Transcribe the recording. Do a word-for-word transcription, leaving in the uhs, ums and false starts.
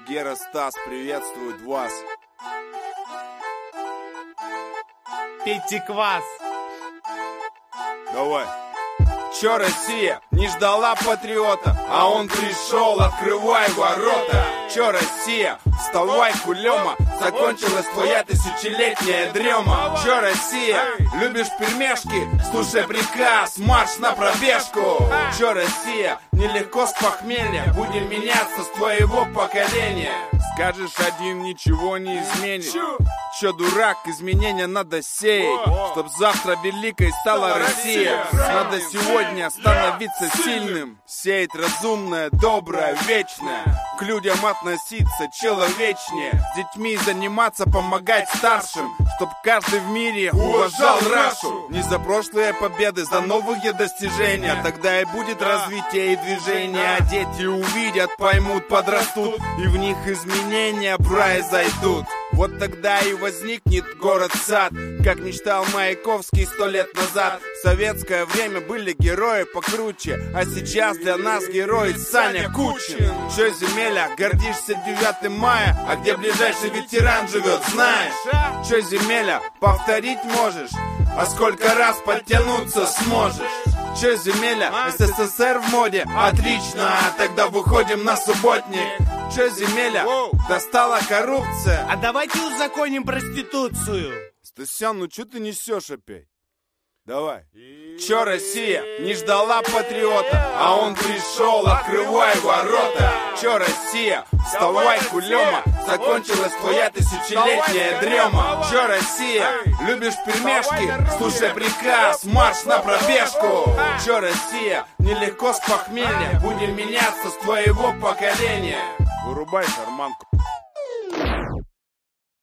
Гера, Стас приветствует вас. Пейте квас. Давай. Чё Россия не ждала патриота, а он пришел, открывай ворота. Чё Россия, вставай, кулема, закончилась твоя тысячелетняя дрема. Чё Россия, любишь пельмешки, слушай приказ, марш на пробежку. Чё Россия, нелегко с похмелья, будем меняться с твоего поколения. Скажешь один, ничего не изменит. Чё, дурак, изменения надо сеять, чтоб завтра великой стала Россия. Надо сегодня становиться сильным, сеять разумное, доброе, вечное, к людям относиться человечнее, с детьми заниматься, помогать старшим, чтоб каждый в мире уважал Рашу. Не за прошлые победы, за новые достижения, тогда и будет развитие и движение. А дети увидят, поймут, подрастут, и в них изменения произойдут. Вот тогда и возникнет город-сад, как мечтал Маяковский сто лет назад. В советское время были герои покруче, а сейчас для нас герой Саня Кучин. Чё, земеля, гордишься девятым мая, а где ближайший ветеран живет, знаешь? Чё, земеля, повторить можешь, а сколько раз подтянуться сможешь? Чё, земеля, СССР в моде? Отлично, тогда выходим на субботник. Чё, земеля, достала коррупция? А давайте узаконим проституцию. Стасян, ну чё ты несешь опять? Давай. Чё Россия не ждала патриота, а он пришел, открывай ворота. Чё Россия, вставай, кулема, закончилась твоя тысячелетняя дрема. Чё Россия, любишь пельмешки, слушай приказ, марш на пробежку. Чё Россия, нелегко с похмелья, будем меняться с твоего поколения. Вырубай шарманку.